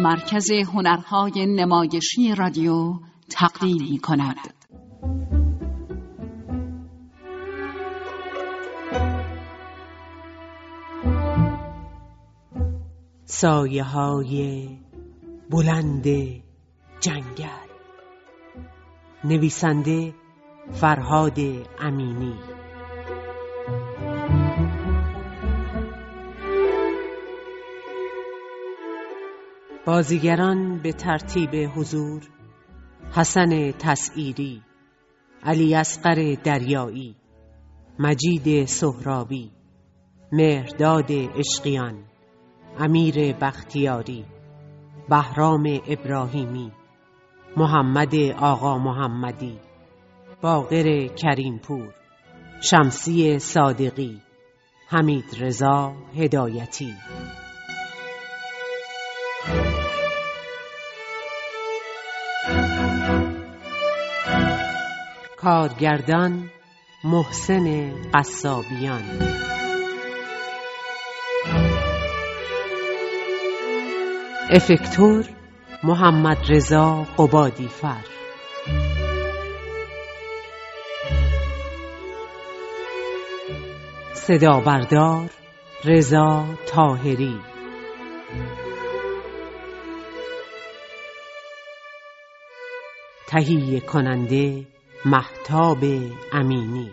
مرکز هنرهای نمایشی رادیو تقدیم می‌کند. سایه‌های بلند جنگل. نویسنده فرهاد امینی. بازیگران به ترتیب حضور: حسن تسعیری، علی اصغر دریایی، مجید سهرابی، مهرداد عشقیان، امیر بختیاری، بهرام ابراهیمی، محمد آقا محمدی، باقر کریمپور، شمسی صادقی، حمید رضا هدایتی. کارگردان محسن قصابیان. افکتور محمد رضا قبادیفر. صدا بردار رضا طاهری. تهیه کننده مهتاب امینی.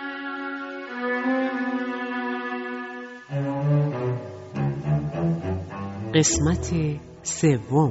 قسمت سوم.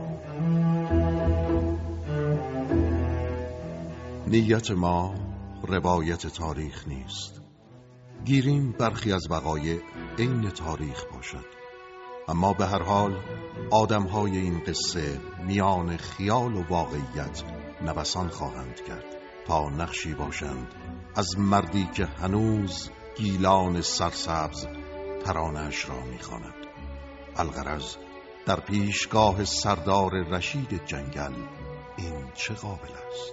نیت ما روایت تاریخ نیست. گیریم برخی از وقایع عین تاریخ باشد، اما به هر حال آدم‌های این قصه میان خیال و واقعیت نوسان خواهند کرد تا نقشی باشند از مردی که هنوز گیلان سرسبز ترانه‌اش را می‌خواند. الغرض در پیشگاه سردار رشید جنگل این چه قابل است؟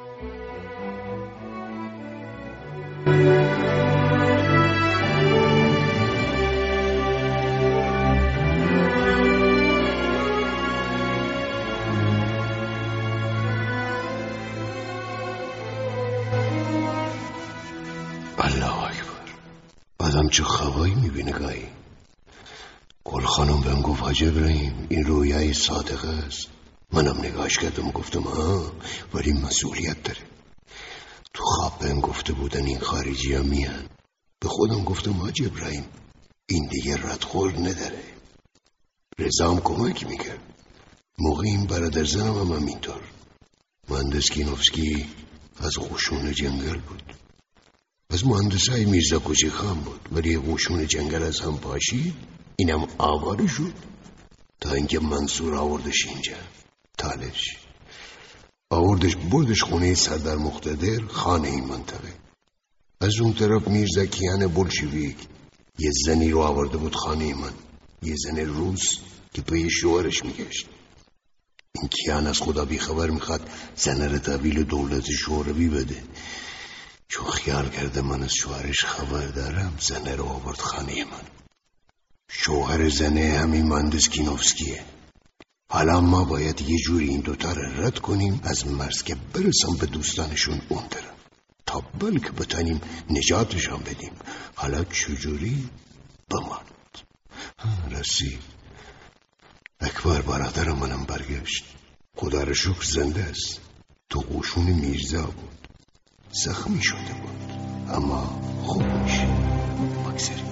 الله اکبر. آدم چه خوابایی میبینه گاهی. گل خانم بهم گفت حاج ابراهیم این رویای صادقه است. منم نگاهش کردم و گفتم ها، ولی مسئولیت داره. تو خواب بهم گفته بودن این خارجی ها میان. به خودم گفتم حاج ابراهیم این دیگه ردخور نداره. رضام کمک میکرد. موقع این برادر زنم هم همینطور. مهندس کینوفسکی از قشون جنگل بود. از مهندسای میرزا کوچی خان بود، ولی قشون جنگل از هم پاشید، اینم آواره شد تا اینکه منصور آوردش اینجا. تالش آوردش بردش خونه سردار مقتدر، خانه این منطقه. از اون طرف میرزا کیان بلشویک یه زنی رو آورده بود خانه من، یه زن روس که پای شوهرش میگشت. این کیان از خدا بی خبر میخواد زن رو تحویل دولت شوروی بده. چون خیال کرده من از شوهرش خبر دارم، زنه رو آورد خانه من. شوهر زنه همین مهندس کینوفسکیه. حالا ما باید یه جوری این دوتا رو رد کنیم از مرز که برسم به دوستانشون اون طرف، تا بلکه بتانیم نجاتشان بدیم. حالا چجوری؟ بماند. رسید. اکبر برادر منم برگشت. خدا رو شکر زنده است. تو قشون میرزا بود. زخمی شده بود اما خوب میشه. بگذاریم.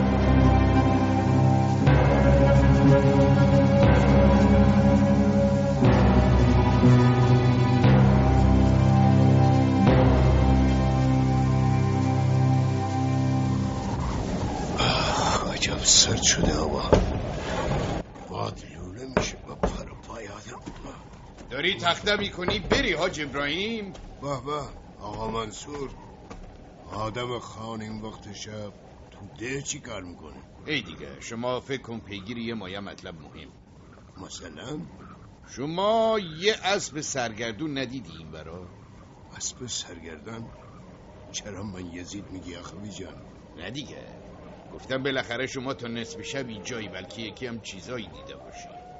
عجب سرد شده هوا. باد لوله میشه با پر و پای آدم. داری تخته میکنی بری حاج ابراهیم؟ به آقا منصور، آدم خان این وقت شب تو ده چی کار میکنه؟ ای دیگه شما فکر کن پیگیری یه مایه مطلب مهم. مثلا شما یه اسب سرگردون ندیدی این برا؟ اسب سرگردن؟ چرا من یزید میگی اخوی جان؟ نه دیگه، گفتم بالاخره شما تا نصف شب اینجایی، بلکه یکی هم چیزایی دیده باشی.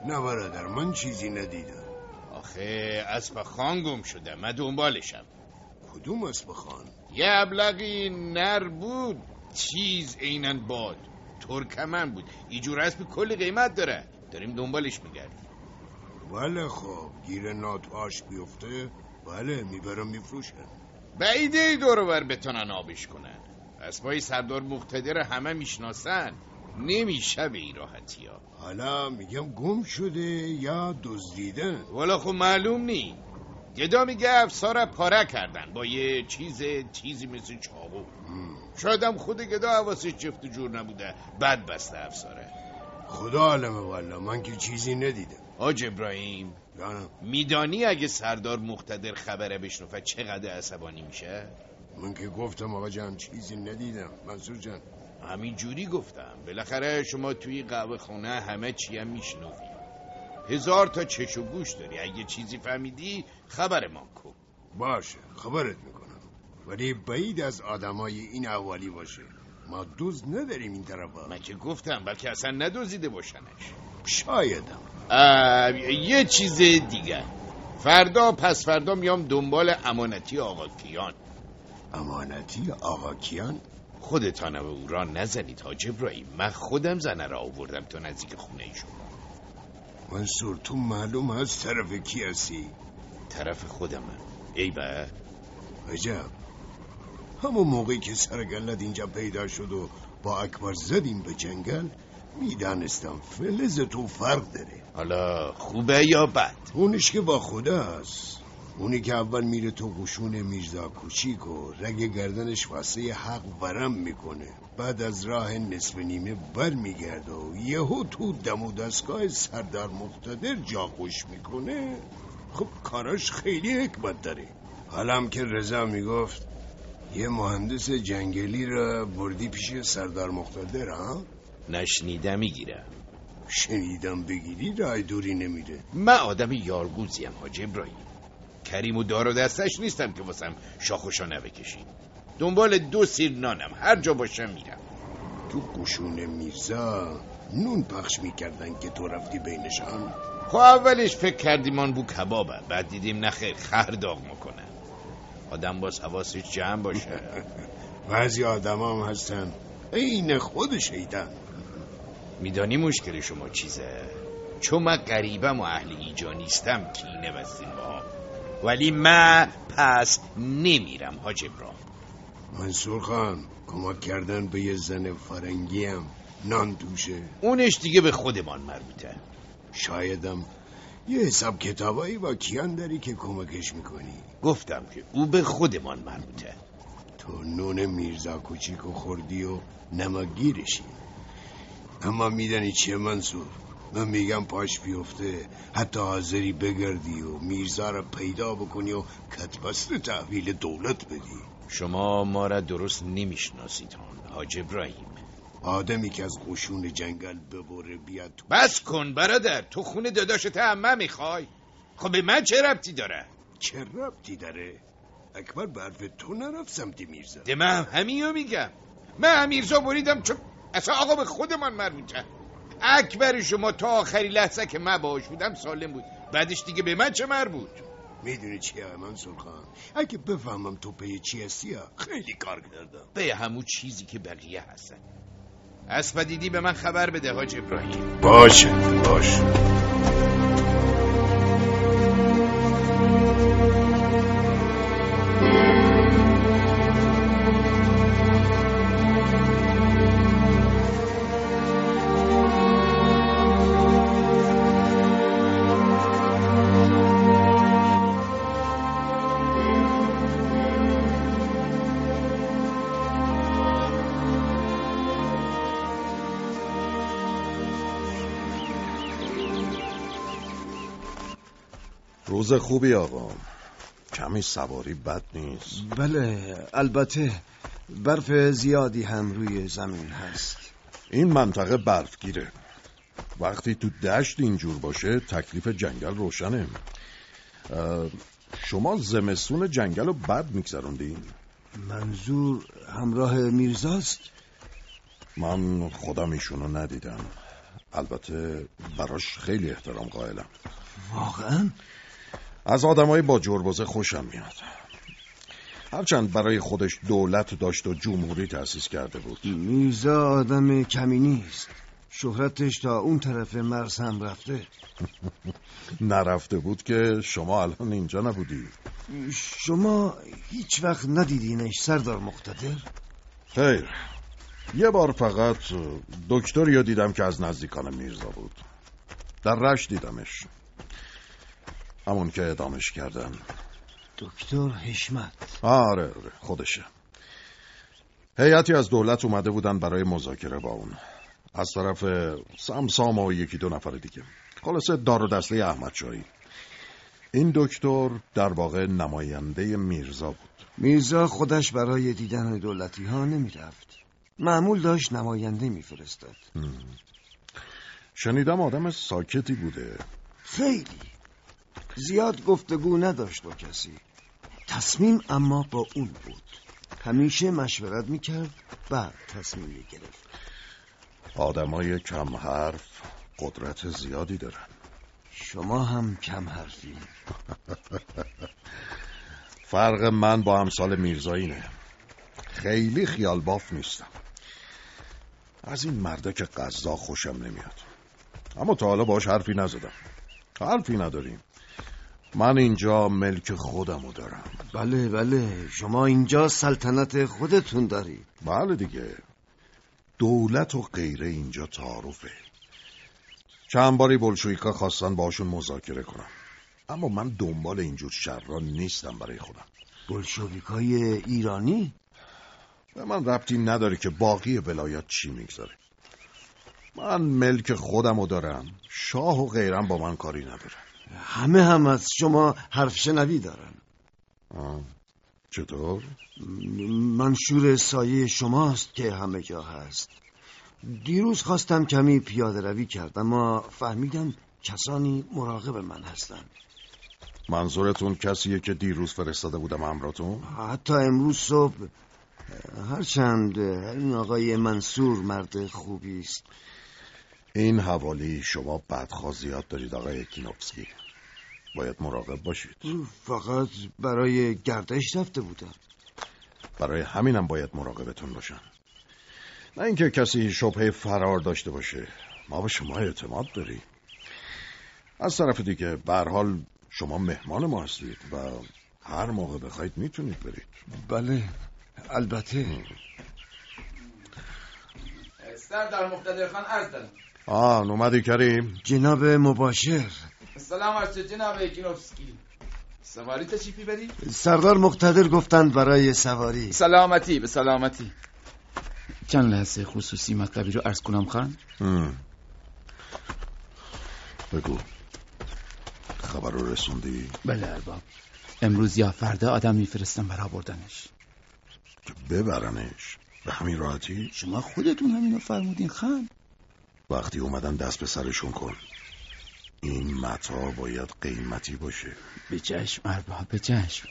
نه برادر، من چیزی ندیدم. آخه اسب خان گم شده، من دنبالشم. کدوم اسب خان؟ یه ابلغی نر بود، چیز عیناً باد، ترکمن بود. اینجور اسب کلی قیمت داره، داریم دنبالش میگردیم. بله خب، گیر ناتواش بیفته بله میبرم میفروشن. بعیده ای دورو بر بتونن آبش کنن. اسبای سردار مقتدر همه میشناسن، نمیشه به این راحتی ها. حالا میگم گم شده یا دزدیدن. والا خب معلوم نی. گدا میگه افسار پاره کردن با یه چیزی مثل چاقو. شایدم خود گدا حواسش جفت و جور نبوده، بد بسته افساره. خدا عالمه والا، من که چیزی ندیدم. حاج ابراهیم جانم. میدانی اگه سردار مقتدر خبره بشنفه چقدر عصبانی میشه؟ من که گفتم آقا جان چیزی ندیدم منصور جان. همین جوری گفتم. بالاخره شما توی قهوه خونه همه چی هم میشنوی، 1000 تا چش و گوش داری. اگه چیزی فهمیدی خبر ما کن. باشه خبرت میکنم، ولی بعید از آدمای این احوالی باشه. ما دزد نداریم این طرفا. من که گفتم بلکه اصلا ندزدیده باشنش. شایدم. یه چیز دیگه، فردا پس فردا میام دنبال امانتی آقا کیان. امانتی آقا کیان؟ خودتان به او را نزنید حاج ابراهیم، من خودم زنه را آوردم تو نزدیک خونه ایشون. منصور تو معلوم هست طرف کی هستی؟ طرف خودمم. ای به عجب، همون موقعی که سرگلت اینجا پیدا شد و با اکبر زدیم به جنگل میدانستم فلز تو فرق داره. حالا خوبه یا بد؟ اونش که با خدا هست، اونی که اول میره تو قشون میرزا کوچیک و رگ گردنش واسه حق ورم میکنه، بعد از راه نصف نیمه بر میگرده و یهو تو دم و دستگاه سردار مقتدر جا خوش میکنه. خب کاراش خیلی حکمت داره. حالم که رضا میگفت یه مهندس جنگلی را بردی پیش سردار مقتدر ها؟ نشنیدم میگیرم. شنیدم بگیری رای دوری نمیره. من آدم یارگوزیم حاج ابراهیم، کریم و دار و دستش نیستم که واسم شاخوشا نبکشید. دنبال 2 سیر نانم، هر جا باشم میرم. تو قشون میرزا نون پخش میکردن که تو رفتی بینشان؟ خب اولش فکر کردیم آن بو کبابه، بعد دیدیم نخیر خر داغ میکنن. آدم باز حواسش جمع باشه. بعضی آدم هم هستن این خود شیطان. میدانی مشکل شما چیزه؟ چون من غریبم و اهل ایجا نیستم کینه بستین با، ولی من پس نمیرم حاج ابراهیم. منصور خان، کمک کردن به یه زن فرنگی هم نان توشه. اونش دیگه به خودمان مربوطه. شایدم یه حساب کتابایی با کیان داری که کمکش میکنی. گفتم که او به خودمان مربوطه. تو نون میرزا کوچیکو خوردی و نمکگیرشی. اما میدانی چیه منصور؟ من میگم پاش بیفته حتی حاضری بگردی و میرزا را پیدا بکنی و کتبست تحویل دولت بدی. شما ما را درست نمیشناسید حاج ابراهیم. آدمی که از قشون جنگل ببره بیاد تو. بس کن برادر، تو خونه داداشت عمه میخوای؟ خب به من چه ربطی داره؟ چه ربطی داره؟ اکبر به حرف تو نرفت سمت میرزا. ده من همینو میگم. من میرزا بریدم چون اصلا آقا به خودمان مربوطه. اکبر شما تا آخری لحظه که من باهاش بودم سالم بود، بعدش دیگه به من چه مربوط؟ میدونی چیه منصور خان؟ اگه بفهمم تو پی چی هستی خیلی کار کردم. به همون چیزی که بقیه هستن. اسب دیدی به من خبر بده حاج ابراهیم. باشه. روز خوبی آقا، کمی سواری بد نیست. بله البته برف زیادی هم روی زمین هست. این منطقه برفگیره، وقتی تو دشت اینجور باشه تکلیف جنگل روشنه. شما زمستون جنگل رو بد میگذروندین؟ منظور همراه میرزاست؟ من خودم ایشونو ندیدم، البته براش خیلی احترام قائلم. واقعا؟ از آدمای با جربوزه خوشم میاد. هرچند برای خودش دولت داشت و جمهوری تأسیس کرده بود. میرزا آدم کمی نیست. شهرتش تا اون طرف مرز هم رفته. نرفته بود که شما الان اینجا نبودی. شما هیچ وقت ندیدینش سردار مقتدر؟ خیر، یه بار فقط دکتری رو دیدم که از نزدیکان میرزا بود. در رشت دیدمش، همون که اعدامش کردن. دکتر حشمت؟ آره خودشه. هیئتی از دولت اومده بودن برای مذاکره با اون، از طرف سمسام و یکی دو نفر دیگه. خلاصه دار و دسته احمد شاهی. این دکتر در واقع نماینده میرزا بود. میرزا خودش برای دیدن دولتی ها نمی رفت. معمول داشت نماینده می فرستاد. شنیدم آدم ساکتی بوده. خیلی زیاد گفتگو نداشت با کسی. تصمیم اما با اون بود. همیشه مشورت می کرد بعد تصمیم می گرفت. آدمای کم حرف قدرت زیادی دارن. شما هم کم حرفی. فرق من با امثال میرزا اینه، خیلی خیال باف نیستم. از این مرده که قضا خوشم نمیاد، اما تا حالا باش حرفی نزدم. حرفی نداریم. من اینجا ملک خودمو دارم. بله شما اینجا سلطنت خودتون دارید. بله دیگه، دولت و غیره اینجا تعارفه. چند باری بلشویکا خواستن باشون مذاکره کنم، اما من دنبال اینجور شرا نیستم برای خودم. بلشویکای ایرانی؟ به من ربطی نداره که باقی ولایت چی میگذاره. من ملک خودمو دارم، شاه و غیرم با من کاری نداره. همه هم از شما حرف شنوی دارن. چطور؟ منشور سایه شماست که همه جا هست. دیروز خواستم کمی پیاده روی کرد، اما فهمیدم کسانی مراقب من هستن. منظورتون کسیه که دیروز فرستاده بودم همراهتون؟ حتی امروز صبح. هرچند این آقای منصور مرد خوبی است. این حوالی شما بدخواه زیاد دارید آقای کینوفسکی، باید مراقب باشید. فقط برای گردش رفته بودم. برای همینم باید مراقبتون باشن، نه اینکه کسی شبهه فرار داشته باشه. ما به شما اعتماد داریم. از طرف دیگه به هر حال شما مهمان ما هستید و هر موقع بخواید میتونید برید. بله البته. سردار مقتدر خان عرض دارم. اومدی کریم؟ جناب مباشر. سلام عرض جناب کینوفسکی. سواری تشریفی بری؟ سردار مقتدر گفتند برای سواری. سلامتی به سلامتی. چند لحظه خصوصی مطلبی رو عرض کنم خان؟ بگو. خبر رو رسوندی؟ بله ارباب، امروز یا فردا آدم میفرستم برای آوردنش. که ببرنش به همین راحتی؟ شما خودتون همینو فرمودین خان. وقتی اومدن دست به سرشون کن. این متاع باید قیمتی باشه. به چشم ارباب، به چشم.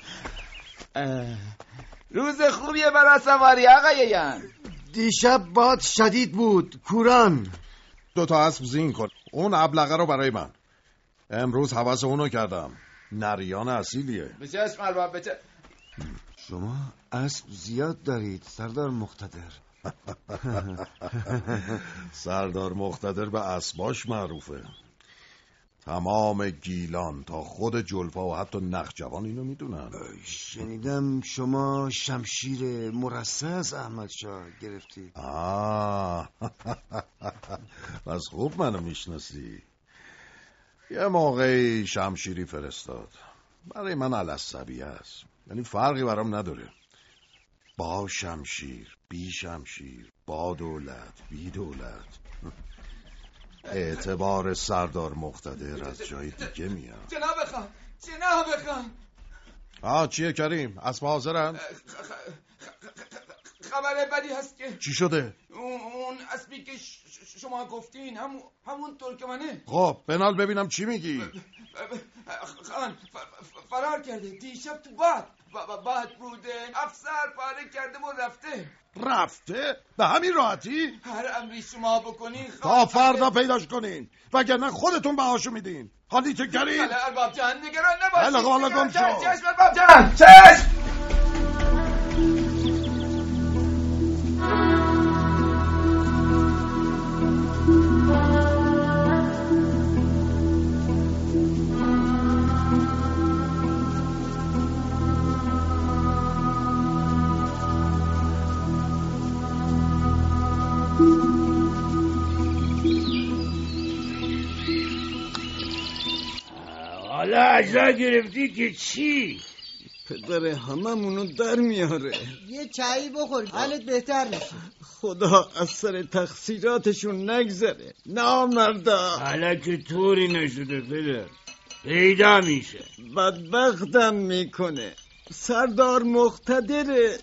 روز خوبیه برای سواری آقایان. دیشب باد شدید بود. کوران 2 تا اسب زین کن. اون ابلغه رو برای من. امروز حواس اونو کردم. نریان اصیلیه. به چشم ارباب، به چشم. شما اسب زیاد دارید سردار مقتدر. سردار مقتدر به اسباش معروفه. تمام گیلان تا خود جلفا و حتی نخجوان اینو میدونن. شنیدم شما شمشیر مرصع از احمد شاه گرفتی. بس خوب منو میشناسی. یه موقعی شمشیری فرستاد برای من العصبیه است، یعنی فرقی برام نداره. با شمشیر، بی شمشیر، با دولت، بی دولت. اعتبار سردار مقتدر از جای دیگه میاد. جناب خان. چیه کریم؟ اسب حاضرن؟ خبر بدی هست که. چی شده؟ اون اسبی که شما گفتین همون ترکمنه. خب بنال ببینم چی میگی. خان فرار کرده دیشب تو باد. بد بوده. افسر پاره کرده و رفته. رفته؟ به همین راحتی؟ هر امری شما بکنین تا فردا پیداش کنین وگرنه خودتون بهاشو میدین. حالی چه کرید؟ بله ارباب جان نگران نباشید. بله حالا گم شو. چشم ارباب جان چشم. حالا اجزا گرفتی که چی؟ پدر هممونو در میاره. یه چایی بخور حالت بهتر میشه. خدا از سر تقصیراتشون نگذره. نامردا. حالا که طوری نشده پدر، پیدا میشه. بدبختم میکنه. سردار مقتدره،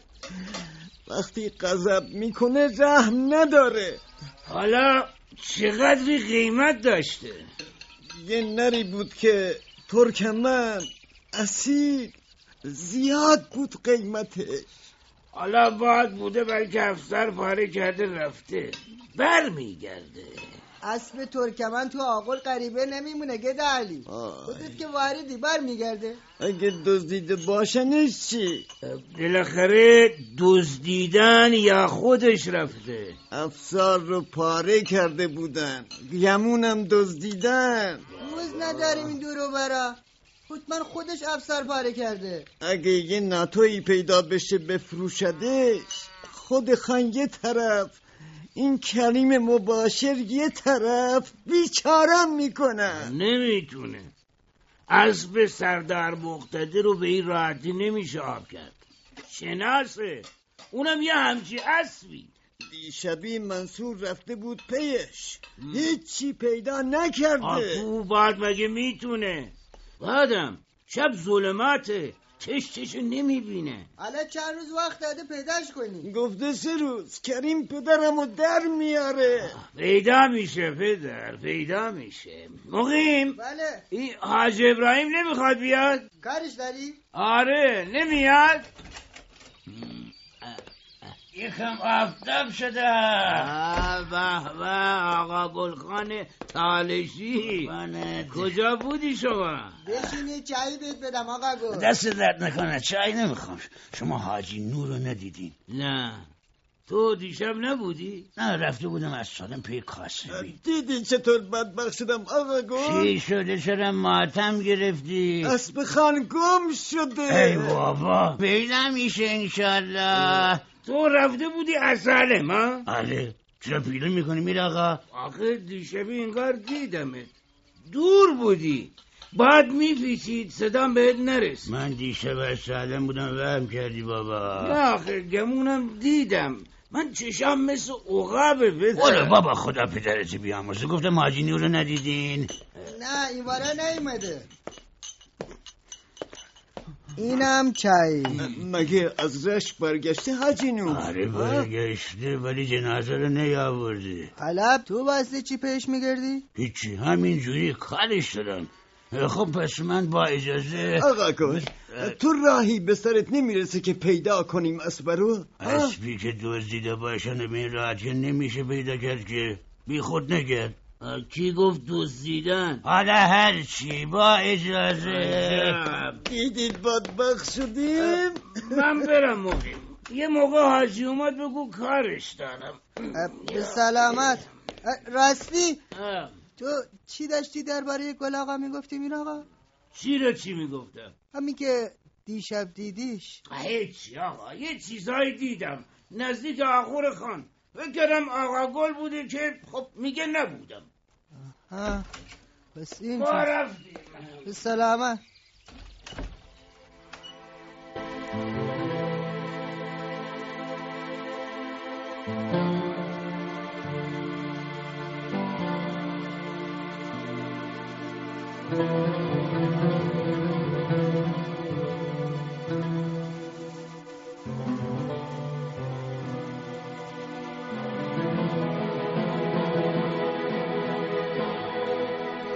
وقتی غضب میکنه رحم نداره. حالا چقدری قیمت داشته؟ یه نری بود که ترکمن اصیل، زیاد بود قیمتش. حالا باید بوده بلکه افسر پاره کرده رفته، بر میگرده. اسب ترکمن تو آغل غریبه نمیمونه گده علی. خودت که واردی بر میگرده. اگه دزدیده باشنش چی؟ بالاخره دزدیدن یا خودش رفته؟ افسر رو پاره کرده بودن، گمونم دزدیدن. روز نداریم این دورو برا. حتما خودش افسر پاره کرده. اگه یه ناتویی پیدا بشه بفروشدش، خود خان یه طرف، این کریم مباشر یه طرف، بیچارم میکنن. نمیتونه. اسب سردار مقتدر رو به این راحتی نمیشه آب کرد. شناسه، اونم یه همچی اسبی. دیشبی منصور رفته بود پیش، هیچی پیدا نکرده. تو بعد مگه میتونه؟ بعدم شب ظلماته، چشتشو نمیبینه. حالا چند روز وقت داده پیداش کنی. گفته 3 روز. کریم پدرمو در میاره. پیدا میشه پدر، پیدا میشه. مقیم. بله. این حاج ابراهیم نمیخواد بیاد؟ کارش داری؟ آره نمیاد. یکم آفتاب شده. به آقا گلخان تالشی، کجا بودی شما؟ بشین یه چایی بهت بدم آقا گل. دست درد نکنه، چای نمیخوام. شما حاجی نور رو ندیدین؟ نه. تو دیشب نبودی؟ نه رفته بودم از سالم پی کاسبی. دیدی چطور بدبخت شدم آقا گل؟ چی شده؟ چرا ماتم گرفتی؟ اسب خان گم شده. ای بابا پیدا میشه انشالله. تو رفته بودی اصالم ها؟ آره. چرا پیله میکنی میر آقا؟ آخه دیشبی انگار دیدمت، دور بودی، بعد میفیچید صدام بهت نرس. من دیشب اصالم بودم وهم کردی بابا. نه آخه گمونم دیدم، من چشم مثل عقابه بده. اولا بابا خدا پدرت بیامرزه، گفتم حاجی نور رو ندیدین؟ نه این باره نیومده. اینم چای. مگه از رشت برگشته حاجی نور؟ آره برگشته ولی جنازه رو نیاورده. حلب تو واسه چی پیش میگردی؟ هیچی، همین جوری کارش دارن. خب پس من با اجازه. آقا گل تو راهی به سرت نمیرسه که پیدا کنیم اسب رو؟ اسبی که دزدیده باشن به این راحتی نمیشه پیدا کرد که. بی خود نگرد. کی گفت دزدیدن؟ حالا هر چی با اجازه. دیدید بدبخت شدیم. من برم مقیم، یه موقع حاجی اومد بگو کارش دارم. به سلامت. راستی تو چی داشتی درباره گل آقا میگفتی میر آقا؟ چی میگفتم؟ همین که دیشب دیدیش. هیچی آقا، یه چیزایی دیدم نزدیک آخور خان. فکرم آقا گل بوده که خب میگه نبودم. بس این ما رفتیم. به سلامت.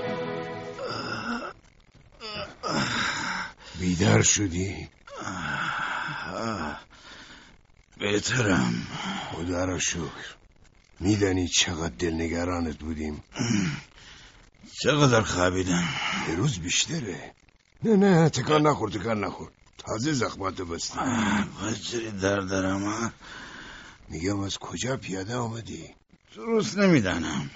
بیدار شدی؟ بهترم. خدا را شکر. میدانی چقدر دلنگرانت بودیم. چقدر خوابیدم؟ یه روز بیشتره. نه تکان نخور. تازه زخماتو بستی. بچری دردرم. میگم از کجا پیاده آمدی؟ درست نمیدانم.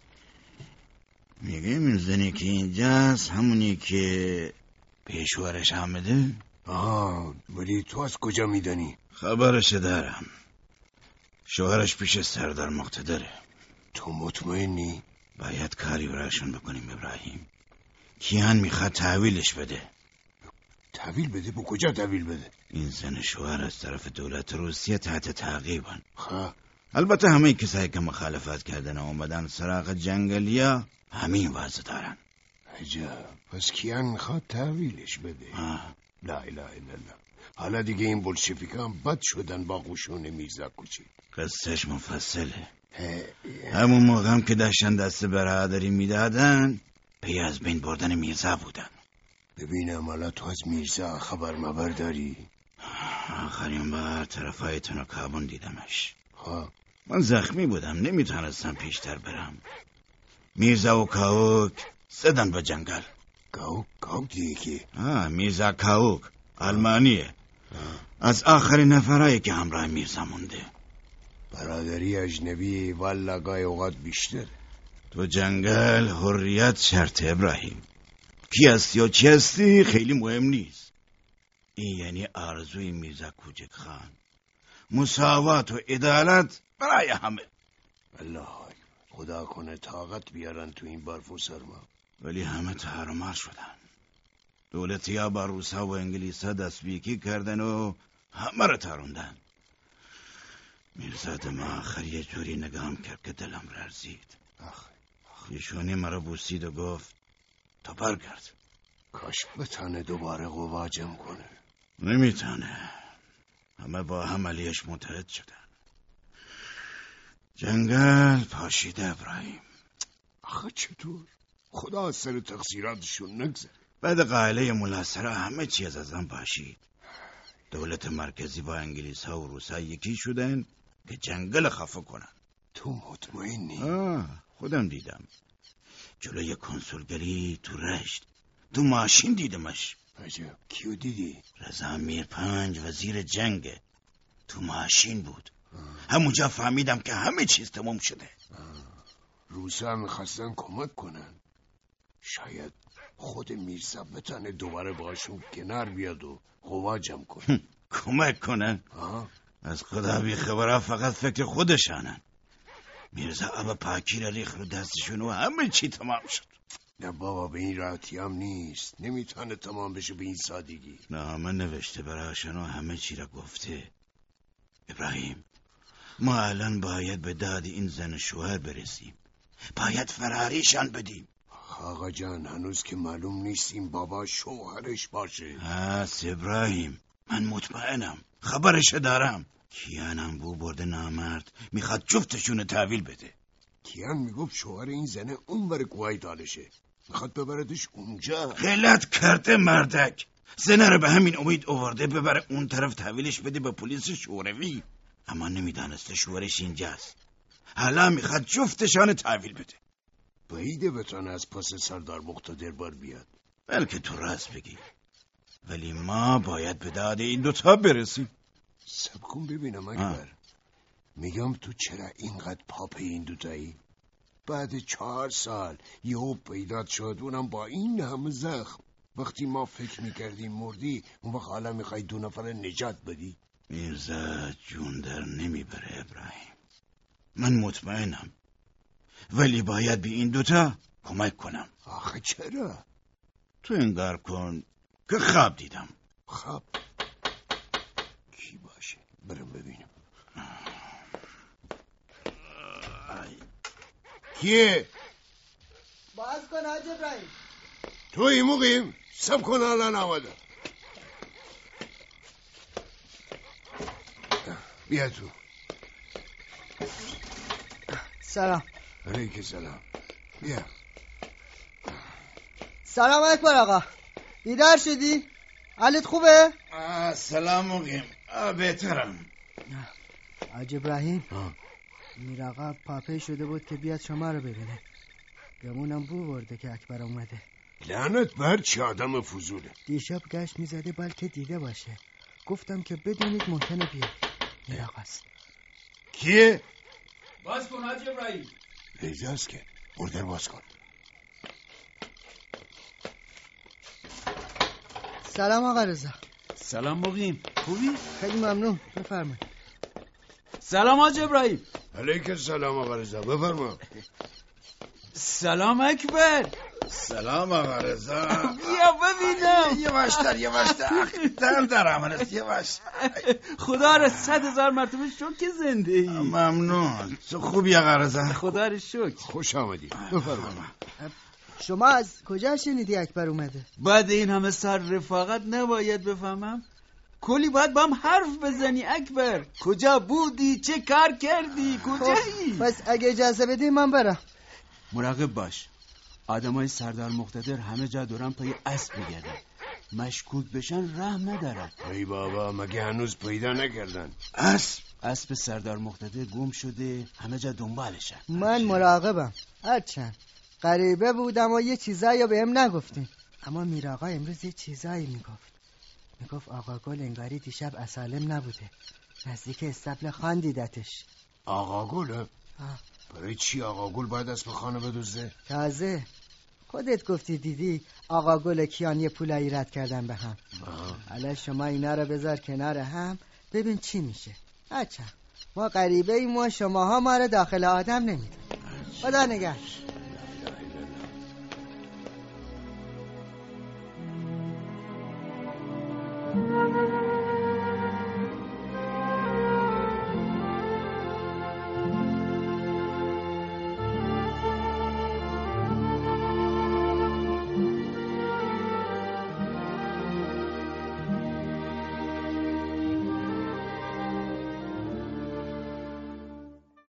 میگم این زنی که اینجاست همونی که پیشوارش آمده؟ ولی تو از کجا میدانی؟ خبرش دارم. شوهرش پیش سردار مقتدره. تو مطمئنی؟ باید کاری براشون بکنیم ابراهیم. کیان میخواد تحویلش بده. تحویل بده؟ با کجا تحویل بده؟ این زن شوهر از طرف دولت روسیه تحت تعقیبن. البته همه کسایی که مخالفت کردن و اومدن سراغ جنگلیا همین وضع دارن. عجب. پس کیان میخواد تحویلش بده. لا اله الا الله. حالا دیگه این بولشویکا هم بد شدن با قشون میرزا کوچیک. قصهش مفصله. همون موقع هم که داشتن دست برادری میدادن پی از بین بردن میرزا بودن. ببینم حالا تو از میرزا خبر داری؟ آخرین بار طرفای تنوکابون دیدمش. من زخمی بودم نمیتونستم پیشتر برم. میرزا و کاوک زدن به جنگل. کاوک دیگه کی؟ میرزا کاوک آلمانیه. از آخرین نفرایی که همراه میرزا مونده. برادری اجنبی والا گاهی اوقات بیشتر. تو جنگل حریت شرط ابراهیم. کی هستی و چی هستی خیلی مهم نیست. این یعنی آرزوی میرزا کوچک خان. مساوات و عدالت برای همه. الله خدا کنه طاقت بیارن تو این برف و سرما. ولی همه تحرمار شدن. دولتی ها با روسا و انگلیس ها دستبیکی کردن و همه رو تاروندن. میرزا دم آخر یه جوری نگام کرد که دلم لرزید. پیشونی مرا بوسید و گفت تا برگرد. کاش بتانه دوباره قوا جمع کنه. نمیتانه. همه با هم علیش متحد شدن. جنگل پاشیده ابراهیم. آخه چطور؟ خدا از سر تقصیراتشون نگذره. بعد قائله ملاصره همه چیز از هم پاشید. دولت مرکزی با انگلیس ها و روس ها یکی شدن که جنگل خفه کنن. تو مطمئنی؟ خودم دیدم. جلوی کنسولگری تو رشت تو ماشین دیدمش. عجب. کیو دیدی؟ رضا میرپنج وزیر جنگه. تو ماشین بود. همونجا فهمیدم که همه چیز تمام شده. روسا میخواستن کمک کنن. شاید خود میرزا بتانه دوباره باشون کنار بیاد و قوا جمع کنه. کمک کنن؟ از خدا بی خبرها فقط فکر خودشانن. میرزا آب پاکی را ریخ رو دستشون و همه چی تمام شد. نه بابا به این راحتی هم نیست. نمیتونه تمام بشه به این سادگی. نامه نوشته براشون و همه چی را گفته. ابراهیم ما الان باید به داد این زن شوهر برسیم. باید فراریشان بدیم. آقا جان هنوز که معلوم نیست این بابا شوهرش باشه. هست ابراهیم. من مطمئنم. خبرش دارم. کیانم بو برده نامرد میخواد جفتشون تحویل بده. کیان میگفت شوهر این زنه اون بر کوهی دالشه. میخواد ببردش اونجا. غلط کرده مردک. زنه رو به همین امید آورده ببره اون طرف تحویلش بده به پلیس شوروی. اما نمیدانسته شوهرش اینجاست. حالا میخواد جفتشان تحویل بده. بعیده بتانه از پس سردار مقتدر بار بیاد. بلکه تو راست بگی. ولی ما باید به داد این دوتا برسیم. سب کن ببینم اکبر. میگم تو چرا اینقدر پاپ این دوتایی؟ بعد 4 سال یهو پیدات شد اونم با این همه زخم. وقتی ما فکر میکردیم مردی اون وقت حالا میخوای 2 نفر نجات بدی. میرزا جون در نمیبره ابراهیم. من مطمئنم. ولی باید به این دوتا کمک کنم. آخه چرا؟ تو انگار کن که خواب دیدم. خواب؟ کی باشه؟ برم ببینم. کیه؟ باز کن حاج ابراهیم. توی مقیم؟ سب کن الان آمده. بیا تو. سلام. علیک سلام. بیا. سلام اکبر آقا. بیدار شدی؟ حالت خوبه؟ سلام مقیم. بهترم. حاج ابراهیم میراقا پاپی شده بود که بیاد شما رو ببینه. گمونم بو برده که اکبر اومده. لعنت بر چه آدم فضوله. دیشب گشت میزده بلکه دیده باشه. گفتم که بدونید ممکنه بیاد. میراقاست. کیه؟ باز کن حاج ابراهیم. اجازه که بردر باز کن. سلام آقا رضا. سلام مقیم. خوبی؟ خیلی ممنون. بفرمایید. سلام حاج ابراهیم. علیک سلام آقا رضا. بفرما. سلام اکبر. سلام آقا رضا. بیا ببینم. یواشتر دم درم هست یواش. خدا را 100,000 مرتبه شکر که زنده ای. ممنون. تو خوبی آقا رضا؟ خدا را شکر. خوش آمدی. بفرما. شما از کجا شنیدی اکبر اومده؟ بعد این همه سر رفاقت نباید بفهمم؟ کلی باید با هم حرف بزنی اکبر. کجا بودی؟ چه کار کردی؟ کجایی؟ پس اگه اجازه بدی من برم. مراقب باش. آدمای سردار مقتدر همه جا دورم تا یه اسب بگردن. مشکوک بشن رحم ندارن. ای بابا مگه هنوز پیدا نکردن؟ اسب سردار مقتدر گم شده، همه جا دنبالشن. من مراقبم. هرچند غریبه بودم و یه چیزایی بهم نگفتین، اما میراقا امروز یه چیزایی میگفت آقا گل انگاری دیشب اسالم نبوده. نزدیک استبل خان دیدتش. آقا گله؟ برای چی آقا گل باید اسب خانه بدزده؟ تازه خودت گفتی دیدی آقا گل کیان یه پولایی رد کردن به هم. حالا شما اینا رو بذار کنار هم ببین چی میشه. ما غریبه ایم و شماها ما رو داخل آدم نمیدید. خدا نگهدار.